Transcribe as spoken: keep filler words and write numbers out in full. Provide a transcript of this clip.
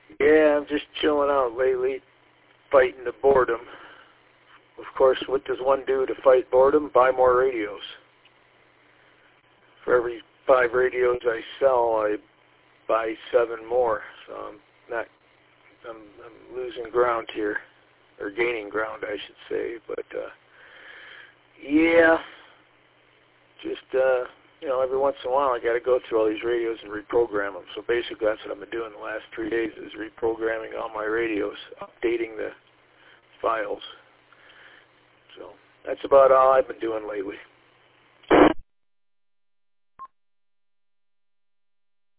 Yeah, I'm just chilling out lately, fighting the boredom. Of course, what does one do to fight boredom? Buy more radios. For every five radios I sell, I buy seven more. So I'm not, I'm, I'm losing ground here, or gaining ground, I should say. But uh, yeah, just uh, you know, every once in a while I got to go through all these radios and reprogram them. So basically, that's what I've been doing the last three days is reprogramming all my radios, updating the files. So that's about all I've been doing lately.